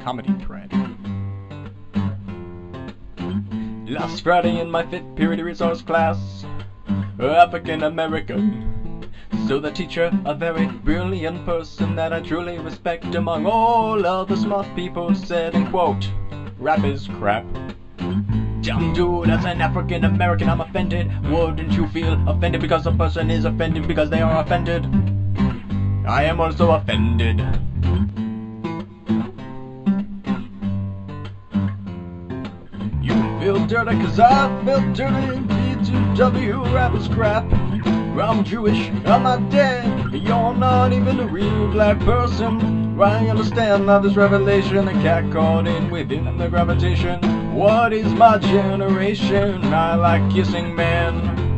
comedy thread. Last Friday in my 5th period resource class, African American. So the teacher, a very brilliant person that I truly respect among all other smart people, said, and quote, "Rap is crap." Dumb dude, as an African American, I'm offended. Wouldn't you feel offended because a person is offended because they are offended? I am also offended. You feel dirty cause I feel dirty. B2W, rap is crap. I'm Jewish, I'm not dead. You're not even a real black person. I understand now this revelation. A cat caught in within the gravitation. What is my generation? I like kissing men.